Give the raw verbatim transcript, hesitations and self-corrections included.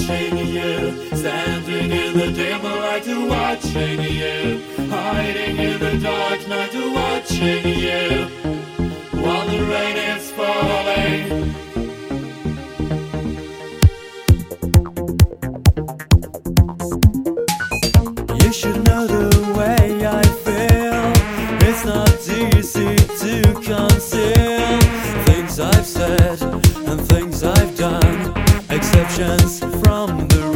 watching you, standing in the dim light, watching you, hiding in the dark night, watching you, while the rain is falling. You should know the way I feel. It's not easy to conceal things I've said and things I've done, exceptions from the